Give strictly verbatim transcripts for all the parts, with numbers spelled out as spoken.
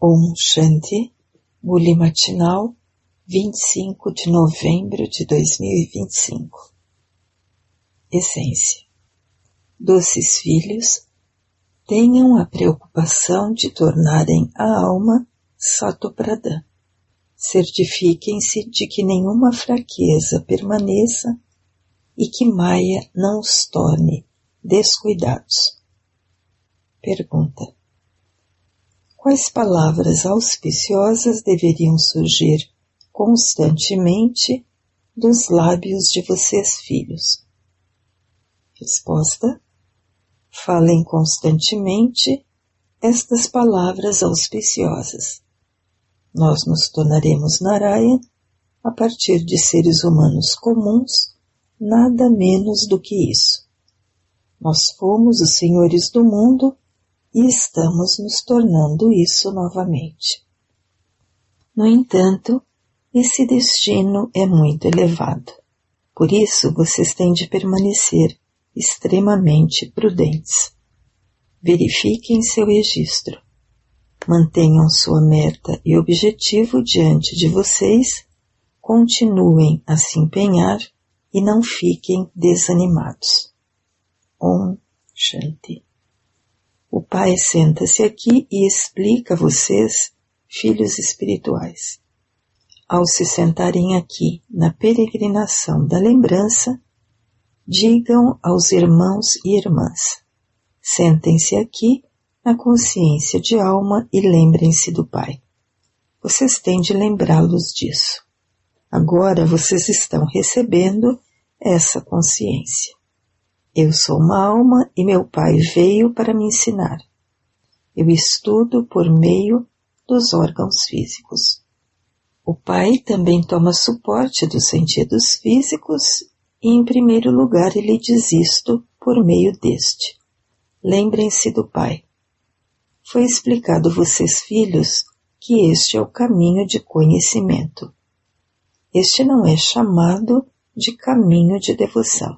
Om Shanti, Buli Matinal, vinte e cinco de novembro de dois mil e vinte e cinco. Essência. Doces filhos, tenham a preocupação de tornarem a alma Satopradhan. Certifiquem-se de que nenhuma fraqueza permaneça e que Maya não os torne descuidados. Pergunta: quais palavras auspiciosas deveriam surgir constantemente dos lábios de vocês, filhos? Resposta: falem constantemente estas palavras auspiciosas. Nós nos tornaremos Narayan a partir de seres humanos comuns, nada menos do que isso. Nós fomos os senhores do mundo e estamos nos tornando isso novamente. No entanto, esse destino é muito elevado. Por isso, vocês têm de permanecer extremamente prudentes. Verifiquem seu registro. Mantenham sua meta e objetivo diante de vocês, continuem a se empenhar e não fiquem desanimados. Om Shanti. O Pai senta-se aqui e explica a vocês, filhos espirituais. Ao se sentarem aqui na peregrinação da lembrança, digam aos irmãos e irmãs: sentem-se aqui na consciência de alma e lembrem-se do Pai. Vocês têm de lembrá-los disso. Agora vocês estão recebendo essa consciência. Eu sou uma alma e meu Pai veio para me ensinar. Eu estudo por meio dos órgãos físicos. O Pai também toma suporte dos sentidos físicos e, em primeiro lugar, ele diz isto por meio deste. Lembrem-se do Pai. Foi explicado a vocês, filhos, que este é o caminho de conhecimento. Este não é chamado de caminho de devoção.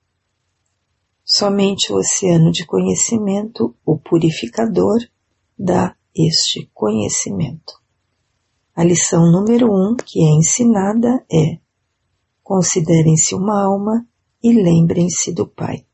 Somente o oceano de conhecimento, o purificador, dá este conhecimento. A lição número um que é ensinada é: considerem-se uma alma e lembrem-se do Pai.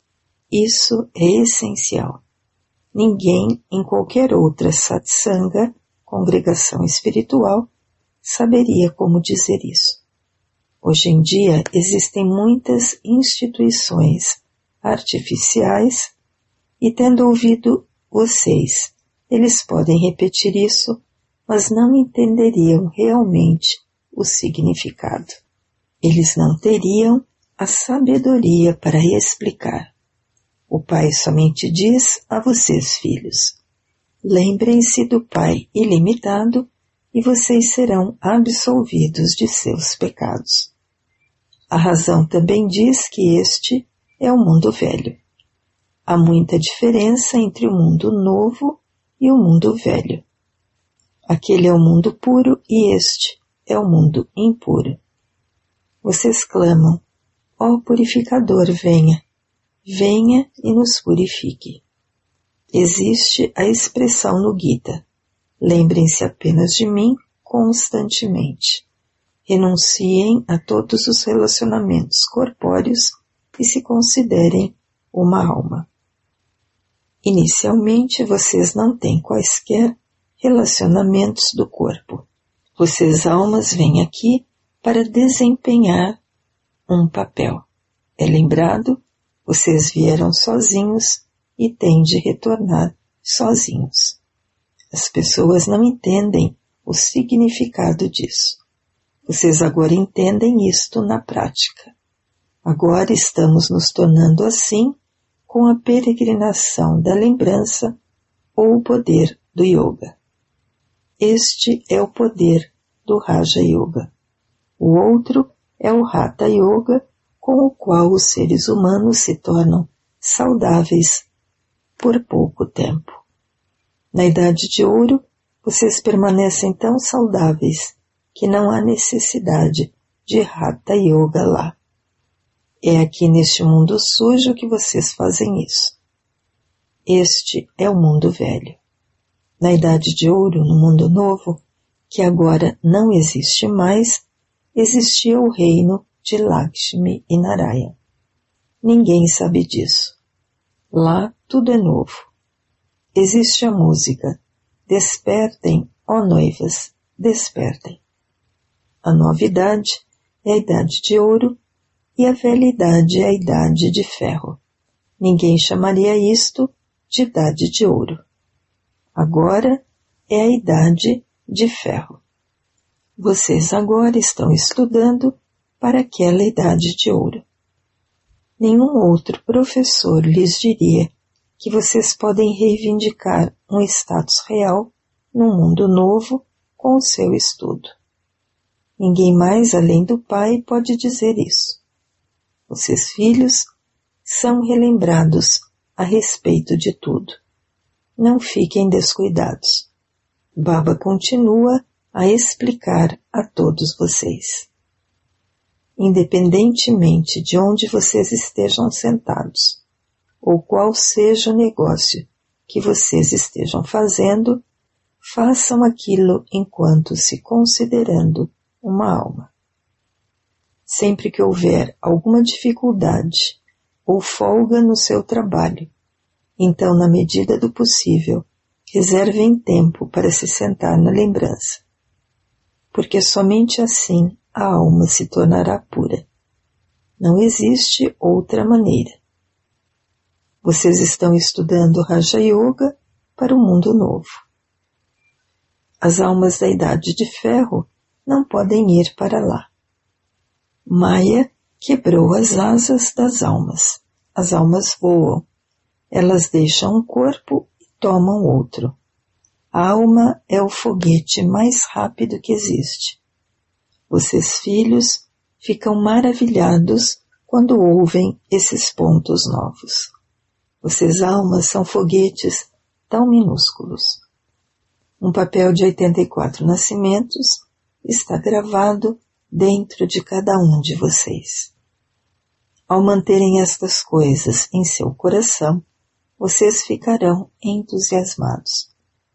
Isso é essencial. Ninguém em qualquer outra satsanga, congregação espiritual, saberia como dizer isso. Hoje em dia existem muitas instituições artificiais e, tendo ouvido vocês, eles podem repetir isso, mas não entenderiam realmente o significado. Eles não teriam a sabedoria para explicar. O Pai somente diz a vocês, filhos: lembrem-se do Pai ilimitado e vocês serão absolvidos de seus pecados. A razão também diz que este é o mundo velho. Há muita diferença entre o mundo novo e o mundo velho. Aquele é o mundo puro e este é o mundo impuro. Vocês clamam: ó purificador, venha, venha e nos purifique. Existe a expressão no Gita: lembrem-se apenas de mim constantemente. Renunciem a todos os relacionamentos corpóreos e se considerem uma alma. Inicialmente, vocês não têm quaisquer relacionamentos do corpo. Vocês, almas, vêm aqui para desempenhar um papel. É lembrado, vocês vieram sozinhos e têm de retornar sozinhos. As pessoas não entendem o significado disso. Vocês agora entendem isto na prática. Agora estamos nos tornando assim com a peregrinação da lembrança ou o poder do yoga. Este é o poder do Raja Yoga. O outro é o Hatha Yoga, com o qual os seres humanos se tornam saudáveis por pouco tempo. Na Idade de Ouro, vocês permanecem tão saudáveis que não há necessidade de Hatha Yoga lá. É aqui neste mundo sujo que vocês fazem isso. Este é o mundo velho. Na Idade de Ouro, no Mundo Novo, que agora não existe mais, existia o reino de Lakshmi e Narayana. Ninguém sabe disso. Lá tudo é novo. Existe a música Despertem, ó noivas, despertem. A nova idade é a Idade de Ouro e a velha idade é a Idade de Ferro. Ninguém chamaria isto de Idade de Ouro. Agora é a Idade de Ferro. Vocês agora estão estudando para aquela Idade de Ouro. Nenhum outro professor lhes diria que vocês podem reivindicar um status real num mundo novo com o seu estudo. Ninguém mais além do Pai pode dizer isso. Vocês, filhos, são relembrados a respeito de tudo. Não fiquem descuidados. Baba continua a explicar a todos vocês. Independentemente de onde vocês estejam sentados, ou qual seja o negócio que vocês estejam fazendo, façam aquilo enquanto se considerando uma alma. Sempre que houver alguma dificuldade ou folga no seu trabalho, então, na medida do possível, reservem tempo para se sentar na lembrança, porque somente assim a alma se tornará pura. Não existe outra maneira. Vocês estão estudando Raja Yoga para o mundo novo. As almas da Idade de Ferro não podem ir para lá. Maya quebrou as asas das almas. As almas voam. Elas deixam um corpo e tomam outro. A alma é o foguete mais rápido que existe. Vocês, filhos, ficam maravilhados quando ouvem esses pontos novos. Vocês, almas, são foguetes tão minúsculos. Um papel de oitenta e quatro nascimentos está gravado dentro de cada um de vocês. Ao manterem estas coisas em seu coração, vocês ficarão entusiasmados.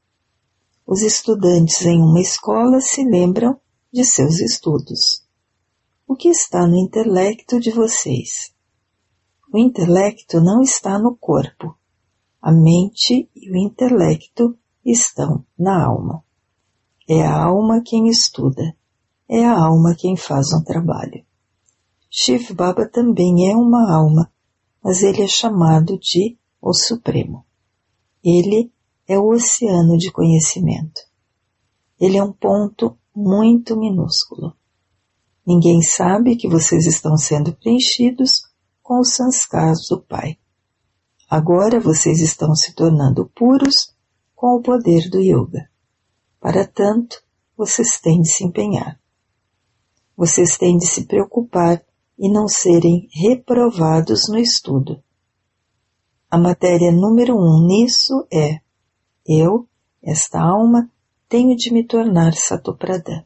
Os estudantes em uma escola se lembram de seus estudos. O que está no intelecto de vocês? O intelecto não está no corpo. A mente e o intelecto estão na alma. É a alma quem estuda. É a alma quem faz um trabalho. Shiv Baba também é uma alma, mas ele é chamado de o Supremo. Ele é o oceano de conhecimento. Ele é um ponto muito minúsculo. Ninguém sabe que vocês estão sendo preenchidos com os sanskars do Pai. Agora vocês estão se tornando puros com o poder do Yoga. Para tanto, vocês têm de se empenhar. Vocês têm de se preocupar e não serem reprovados no estudo. A matéria número um nisso é: eu, esta alma, tenho de me tornar Satopradhan.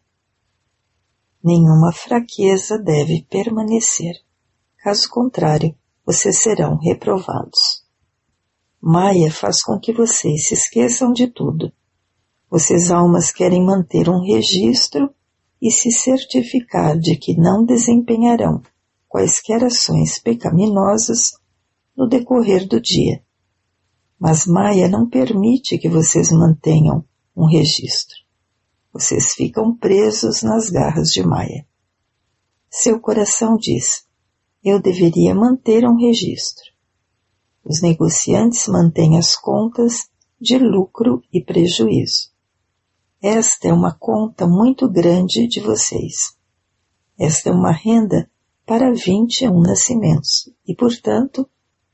Nenhuma fraqueza deve permanecer. Caso contrário, vocês serão reprovados. Maya faz com que vocês se esqueçam de tudo. Vocês, almas, querem manter um registro e se certificar de que não desempenharão quaisquer ações pecaminosas no decorrer do dia. Mas Maya não permite que vocês mantenham um registro. Vocês ficam presos nas garras de Maya. Seu coração diz: eu deveria manter um registro. Os negociantes mantêm as contas de lucro e prejuízo. Esta é uma conta muito grande de vocês. Esta é uma renda para vinte e um nascimentos e, portanto,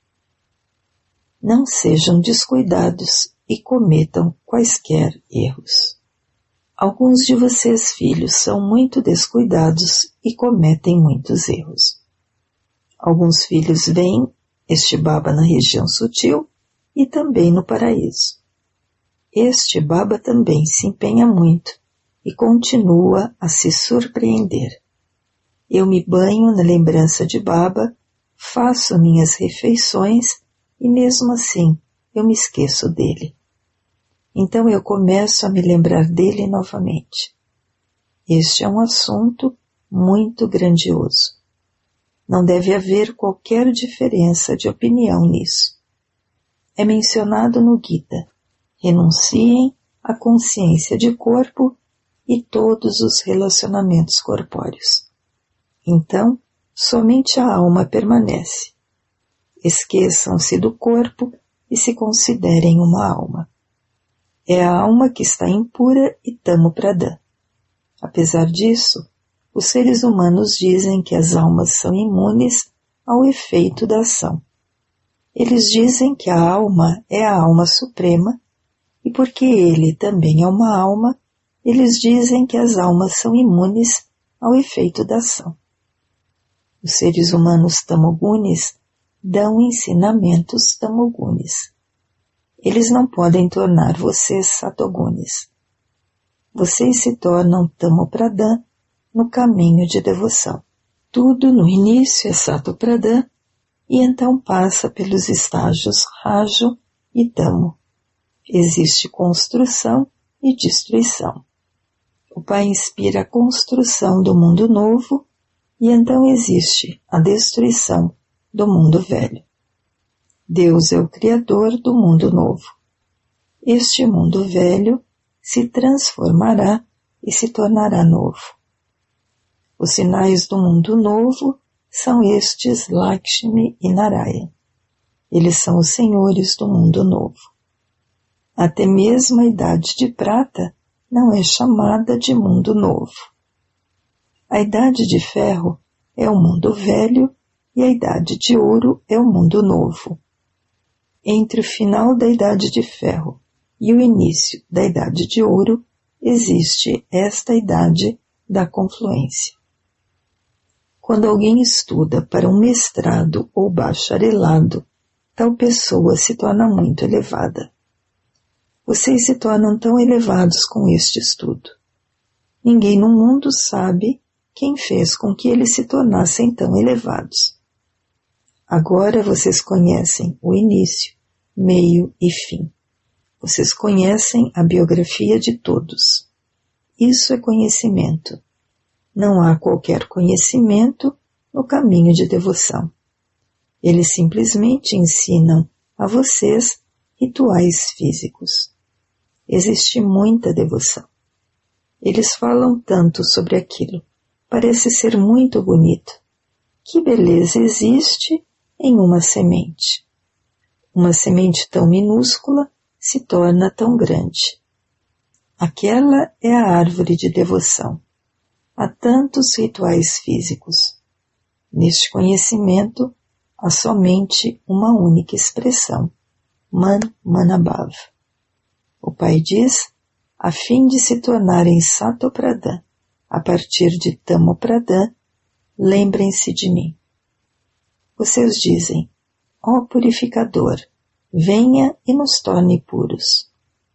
não sejam descuidados e cometam quaisquer erros. Alguns de vocês, filhos, são muito descuidados e cometem muitos erros. Alguns filhos veem este Baba na região sutil e também no paraíso. Este Baba também se empenha muito e continua a se surpreender. Eu me banho na lembrança de Baba, faço minhas refeições e mesmo assim eu me esqueço dele. Então eu começo a me lembrar dele novamente. Este é um assunto muito grandioso. Não deve haver qualquer diferença de opinião nisso. É mencionado no Gita: renunciem à consciência de corpo e todos os relacionamentos corpóreos. Então, somente a alma permanece. Esqueçam-se do corpo e se considerem uma alma. É a alma que está impura e tamo pradã. Apesar disso, os seres humanos dizem que as almas são imunes ao efeito da ação. Eles dizem que a alma é a alma suprema, e porque ele também é uma alma, eles dizem que as almas são imunes ao efeito da ação. Os seres humanos tamogunis dão ensinamentos tamogunis. Eles não podem tornar vocês satogunis. Vocês se tornam tamopradã no caminho de devoção. Tudo no início é satopradã e então passa pelos estágios rajo e tamo. Existe construção e destruição. O Pai inspira a construção do mundo novo e então existe a destruição do mundo velho. Deus é o Criador do mundo novo. Este mundo velho se transformará e se tornará novo. Os sinais do mundo novo são estes Lakshmi e Narayana. Eles são os senhores do mundo novo. Até mesmo a idade de prata não é chamada de mundo novo. A idade de ferro é o mundo velho e a idade de ouro é o mundo novo. Entre o final da idade de ferro e o início da idade de ouro existe esta idade da confluência. Quando alguém estuda para um mestrado ou bacharelado, tal pessoa se torna muito elevada. Vocês se tornam tão elevados com este estudo. Ninguém no mundo sabe quem fez com que eles se tornassem tão elevados. Agora vocês conhecem o início, meio e fim. Vocês conhecem a biografia de todos. Isso é conhecimento. Não há qualquer conhecimento no caminho de devoção. Eles simplesmente ensinam a vocês rituais físicos. Existe muita devoção. Eles falam tanto sobre aquilo. Parece ser muito bonito. Que beleza existe em uma semente. Uma semente tão minúscula se torna tão grande. Aquela é a árvore de devoção. Há tantos rituais físicos. Neste conhecimento, há somente uma única expressão, Man Manabhav. O Pai diz, a fim de se tornarem Satopradã, a partir de Tamopradã, lembrem-se de mim. Vocês dizem, ó purificador, venha e nos torne puros.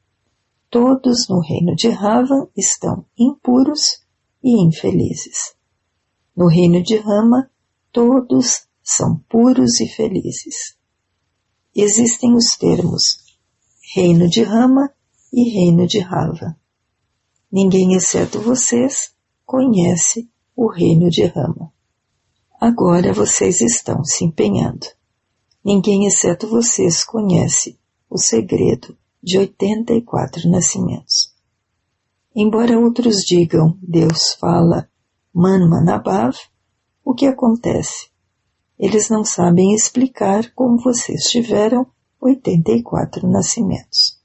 Todos no reino de Ravan estão impuros e infelizes. No reino de Rama, todos são puros e felizes. Existem os termos reino de Rama e reino de Rava. Ninguém, exceto vocês, conhece o reino de Rama. Agora vocês estão se empenhando. Ninguém, exceto vocês, conhece o segredo de oitenta e quatro nascimentos. Embora outros digam, Deus fala Man Manabhav, o que acontece? Eles não sabem explicar como vocês tiveram oitenta e quatro nascimentos.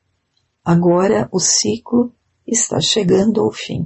Agora o ciclo está chegando ao fim.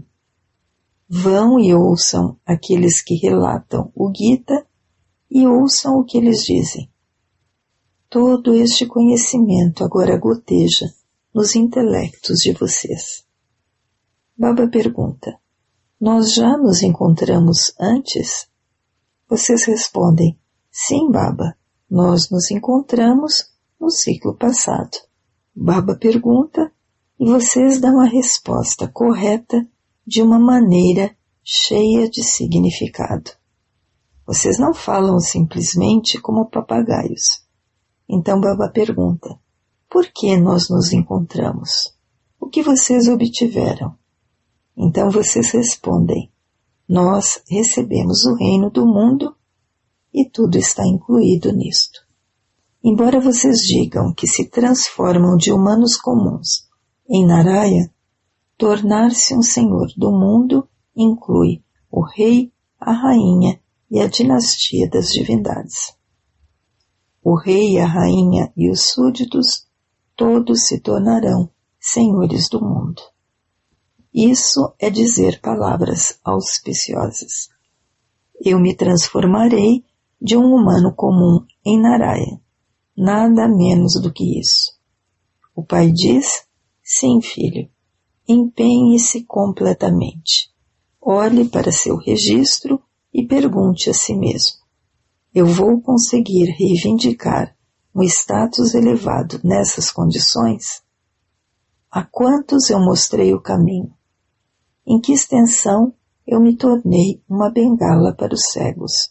Vão e ouçam aqueles que relatam o Gita e ouçam o que eles dizem. Todo este conhecimento agora goteja nos intelectos de vocês. Baba pergunta, nós já nos encontramos antes? Vocês respondem, sim, Baba, nós nos encontramos no ciclo passado. Baba pergunta e vocês dão a resposta correta de uma maneira cheia de significado. Vocês não falam simplesmente como papagaios. Então Baba pergunta, por que nós nos encontramos? O que vocês obtiveram? Então vocês respondem, nós recebemos o reino do mundo e tudo está incluído nisto. Embora vocês digam que se transformam de humanos comuns em Naraya, tornar-se um senhor do mundo inclui o rei, a rainha e a dinastia das divindades. O rei, a rainha e os súditos, todos se tornarão senhores do mundo. Isso é dizer palavras auspiciosas. Eu me transformarei de um humano comum em Naraya, nada menos do que isso. O pai diz, sim, filho, empenhe-se completamente. Olhe para seu registro e pergunte a si mesmo, eu vou conseguir reivindicar um status elevado nessas condições? A quantos eu mostrei o caminho? Em que extensão eu me tornei uma bengala para os cegos?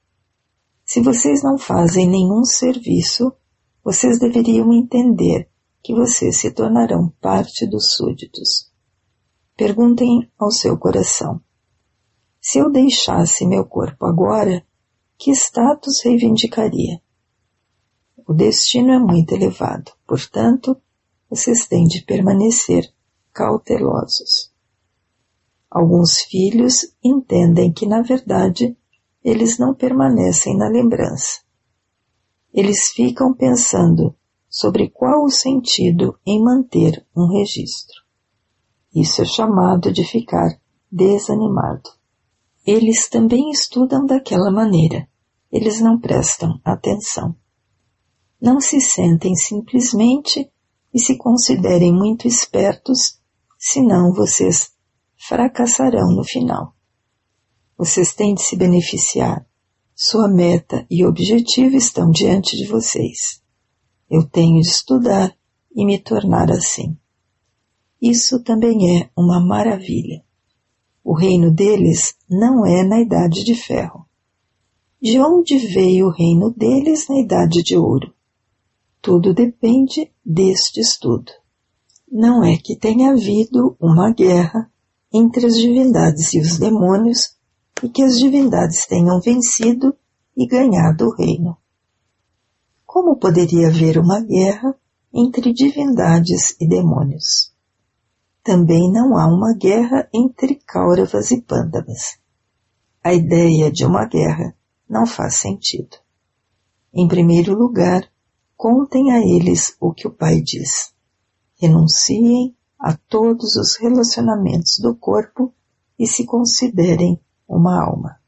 Se vocês não fazem nenhum serviço, vocês deveriam entender que vocês se tornarão parte dos súditos. Perguntem ao seu coração. Se eu deixasse meu corpo agora, que status reivindicaria? O destino é muito elevado, portanto, vocês têm de permanecer cautelosos. Alguns filhos entendem que, na verdade, eles não permanecem na lembrança. Eles ficam pensando sobre qual o sentido em manter um registro. Isso é chamado de ficar desanimado. Eles também estudam daquela maneira. Eles não prestam atenção. Não se sentem simplesmente e se considerem muito espertos, senão vocês fracassarão no final. Vocês têm de se beneficiar. Sua meta e objetivo estão diante de vocês. Eu tenho de estudar e me tornar assim. Isso também é uma maravilha. O reino deles não é na Idade de Ferro. De onde veio o reino deles na Idade de Ouro? Tudo depende deste estudo. Não é que tenha havido uma guerra entre as divindades e os demônios e que as divindades tenham vencido e ganhado o reino. Como poderia haver uma guerra entre divindades e demônios? Também não há uma guerra entre Kauravas e Pandavas. A ideia de uma guerra não faz sentido. Em primeiro lugar, contem a eles o que o pai diz. Renunciem a todos os relacionamentos do corpo e se considerem uma alma.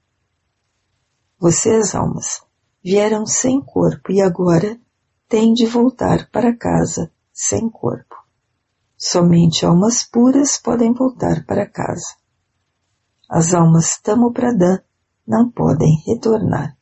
Vocês, almas, vieram sem corpo e agora têm de voltar para casa sem corpo. Somente almas puras podem voltar para casa. As almas Tamopradã não podem retornar.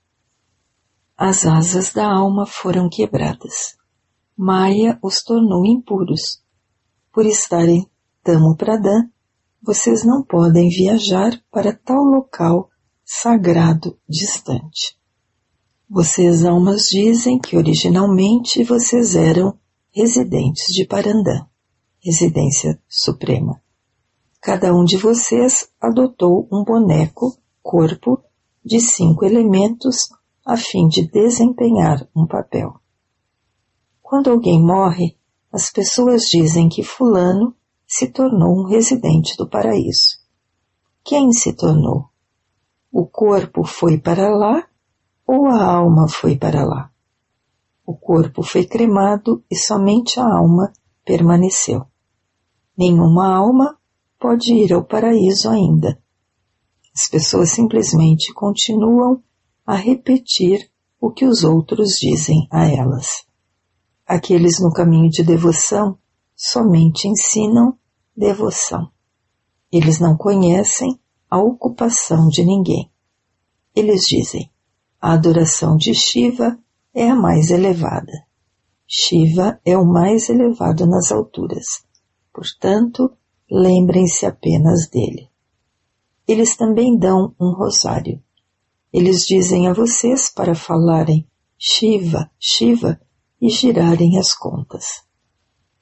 As asas da alma foram quebradas. Maya os tornou impuros. Por estarem Tamopradã, vocês não podem viajar para tal local sagrado distante. Vocês, almas, dizem que originalmente vocês eram residentes de Parandã, residência suprema. Cada um de vocês adotou um boneco, corpo, de cinco elementos a fim de desempenhar um papel. Quando alguém morre, as pessoas dizem que fulano se tornou um residente do paraíso. Quem se tornou? O corpo foi para lá ou a alma foi para lá? O corpo foi cremado e somente a alma permaneceu. Nenhuma alma pode ir ao paraíso ainda. As pessoas simplesmente continuam a repetir o que os outros dizem a elas. Aqueles no caminho de devoção somente ensinam devoção. Eles não conhecem a ocupação de ninguém. Eles dizem, a adoração de Shiva é a mais elevada. Shiva é o mais elevado nas alturas. Portanto, lembrem-se apenas dele. Eles também dão um rosário. Eles dizem a vocês para falarem Shiva, Shiva e girarem as contas.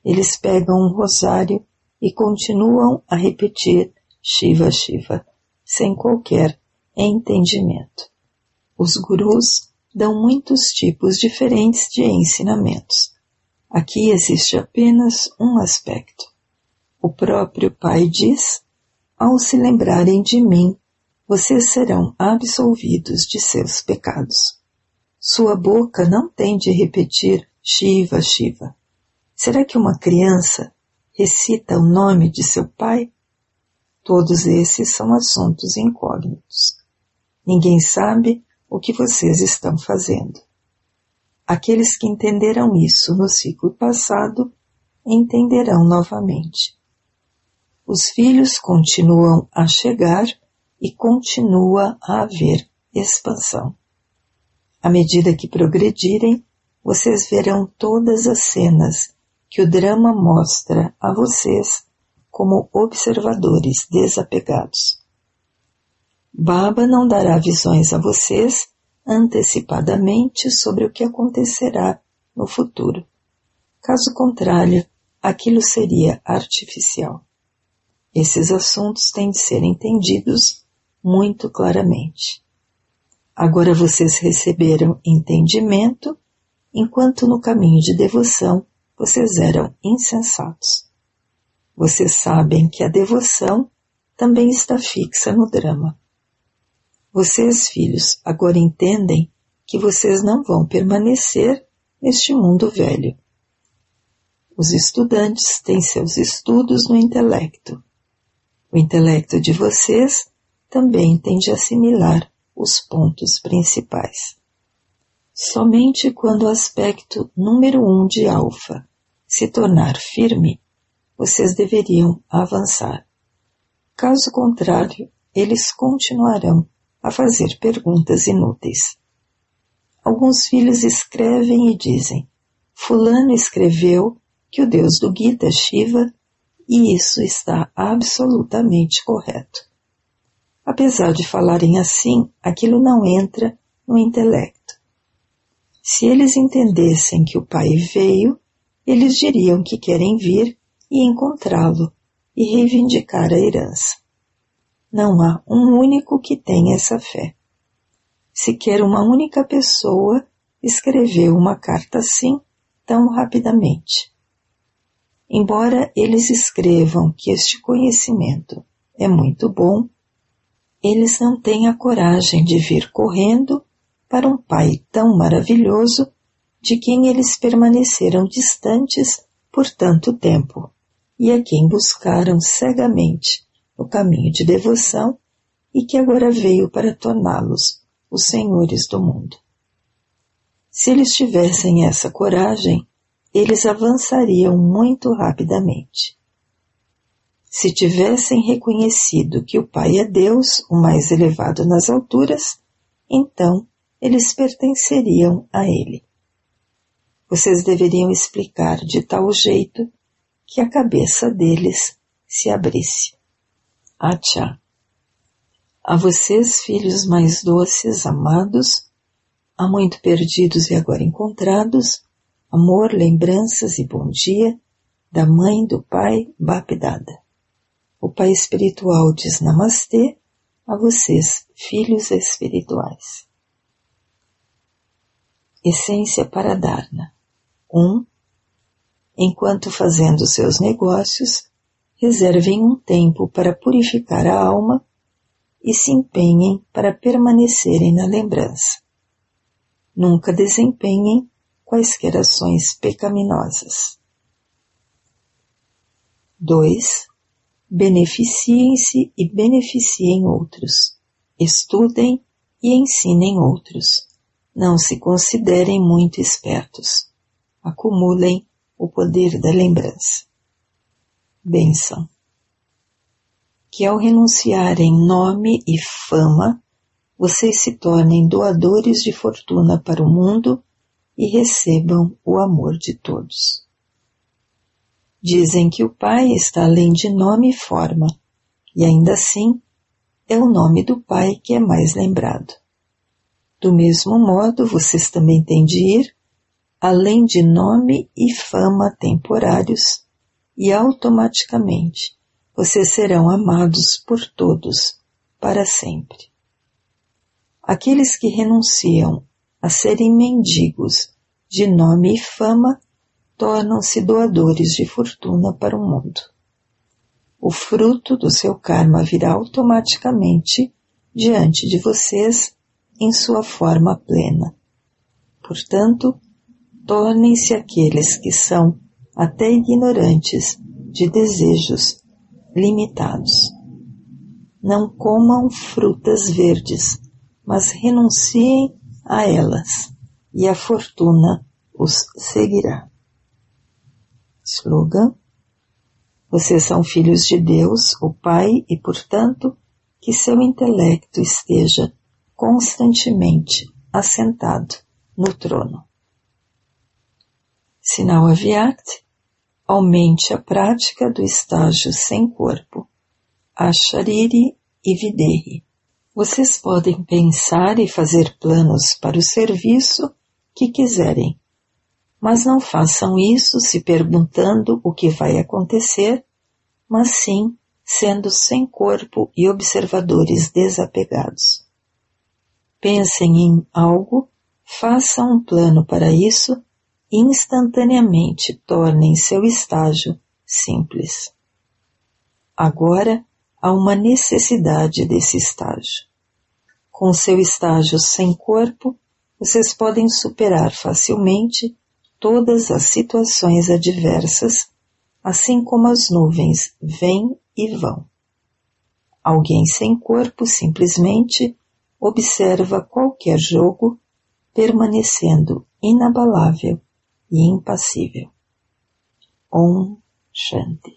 eles pegam um rosário e continuam a repetir Shiva Shiva, sem qualquer entendimento. Os gurus dão muitos tipos diferentes de ensinamentos. Aqui existe apenas um aspecto. O próprio Pai diz: ao se lembrarem de mim, vocês serão absolvidos de seus pecados. Sua boca não tem de repetir Shiva Shiva. Será que uma criança recita o nome de seu pai? Todos esses são assuntos incógnitos. Ninguém sabe o que vocês estão fazendo. Aqueles que entenderam isso no ciclo passado, entenderão novamente. Os filhos continuam a chegar e continua a haver expansão. À medida que progredirem, vocês verão todas as cenas que o drama mostra a vocês como observadores desapegados. Baba não dará visões a vocês antecipadamente sobre o que acontecerá no futuro. Caso contrário, aquilo seria artificial. Esses assuntos têm de ser entendidos muito claramente. Agora vocês receberam entendimento, enquanto no caminho de devoção vocês eram insensatos. Vocês sabem que a devoção também está fixa no drama. Vocês, filhos, agora entendem que vocês não vão permanecer neste mundo velho. Os estudantes têm seus estudos no intelecto. O intelecto de vocês também tem de assimilar os pontos principais. Somente quando o aspecto número um de alfa se tornar firme, vocês deveriam avançar. Caso contrário, eles continuarão a fazer perguntas inúteis. Alguns filhos escrevem e dizem: fulano escreveu que o deus do Gita é Shiva, e isso está absolutamente correto. Apesar de falarem assim, aquilo não entra no intelecto. Se eles entendessem que o Pai veio, eles diriam que querem vir e encontrá-lo e reivindicar a herança. Não há um único que tenha essa fé. Sequer uma única pessoa escreveu uma carta assim tão rapidamente. Embora eles escrevam que este conhecimento é muito bom, eles não têm a coragem de vir correndo para um Pai tão maravilhoso de quem eles permaneceram distantes por tanto tempo e a quem buscaram cegamente no caminho de devoção e que agora veio para torná-los os senhores do mundo. Se eles tivessem essa coragem, eles avançariam muito rapidamente. Se tivessem reconhecido que o Pai é Deus, o mais elevado nas alturas, então eles pertenceriam a Ele. Vocês deveriam explicar de tal jeito que a cabeça deles se abrisse. Acha. A vocês, filhos mais doces, amados, há muito perdidos e agora encontrados, amor, lembranças e bom dia da mãe, do pai, Bapdada. O Pai espiritual diz Namastê a vocês, filhos espirituais. Essência para Dharna. um. Enquanto fazendo seus negócios, reservem um tempo para purificar a alma e se empenhem para permanecerem na lembrança. Nunca desempenhem quaisquer ações pecaminosas. dois. Beneficiem-se e beneficiem outros. Estudem e ensinem outros. Não se considerem muito espertos. Acumulem o poder da lembrança. Bênção. Que ao renunciarem nome e fama, vocês se tornem doadores de fortuna para o mundo e recebam o amor de todos. Dizem que o Pai está além de nome e forma, e ainda assim é o nome do Pai que é mais lembrado. Do mesmo modo, vocês também têm de ir além de nome e fama temporários, e automaticamente vocês serão amados por todos para sempre. Aqueles que renunciam a serem mendigos de nome e fama tornam-se doadores de fortuna para o mundo. O fruto do seu karma virá automaticamente diante de vocês em sua forma plena. Portanto, tornem-se aqueles que são até ignorantes de desejos limitados. Não comam frutas verdes, mas renunciem a elas, e a fortuna os seguirá. Slogan: vocês são filhos de Deus, o Pai, e, portanto, que seu intelecto esteja constantemente assentado no trono. Sinal Avyakt: aumente a prática do estágio sem corpo, Ashariri e Videhi. Vocês podem pensar e fazer planos para o serviço que quiserem, mas não façam isso se perguntando o que vai acontecer, mas sim sendo sem corpo e observadores desapegados. Pensem em algo, façam um plano para isso e instantaneamente tornem seu estágio simples. Agora há uma necessidade desse estágio. Com seu estágio sem corpo, vocês podem superar facilmente todas as situações adversas, assim como as nuvens vêm e vão. Alguém sem corpo simplesmente observa qualquer jogo, permanecendo inabalável e impassível. Om Shanti.